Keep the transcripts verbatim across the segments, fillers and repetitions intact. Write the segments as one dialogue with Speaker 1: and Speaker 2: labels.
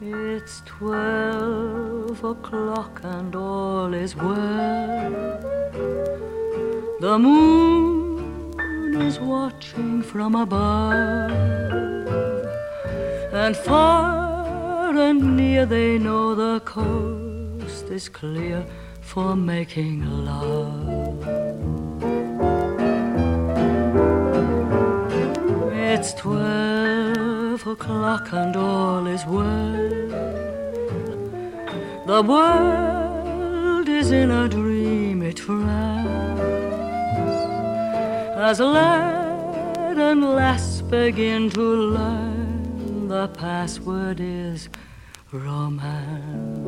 Speaker 1: It's twelve o'clock and all is well. The moon is watching from above, and far and near they know the coast is clear for making love. It's twelve o'clock and all is well. The world is in a dreamy trance as lad and lass begin to learn the password is romance.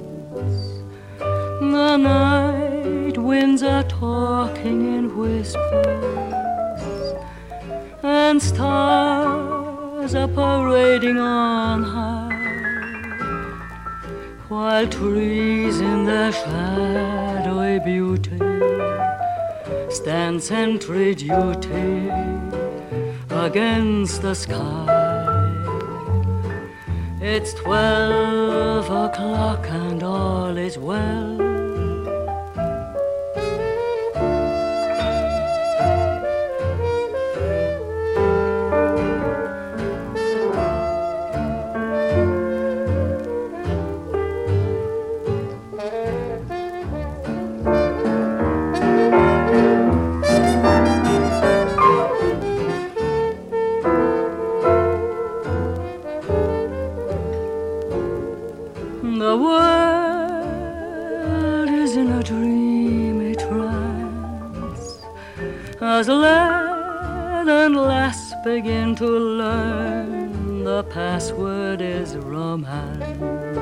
Speaker 1: The night winds are talking in whispers, and stars are parading on high, while trees in their shadowy beauty stand sentry duty against the sky. It's twelve o'clock and all is well. The world is in a dreamy trance as lad and lass begin to learn the password is romance.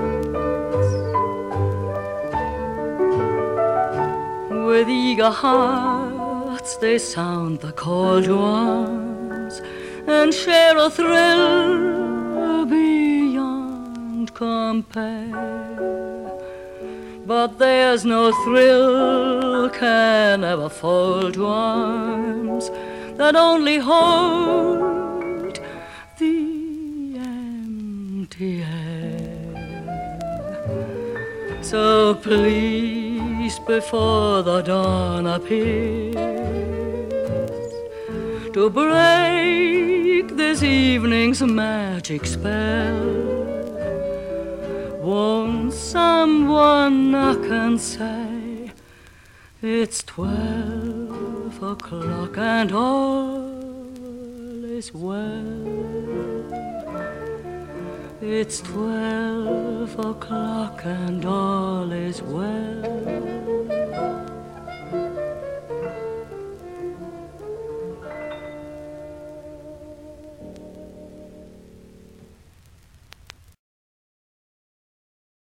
Speaker 1: With eager hearts they sound the call to arms and share a thrill beyond compare. But there's no thrill can ever fall to arms that only hold the empty air. So please, before the dawn appears, to break this evening's magic spell, won't someone knock and say, it's twelve o'clock and all is well. It's twelve o'clock and all is well.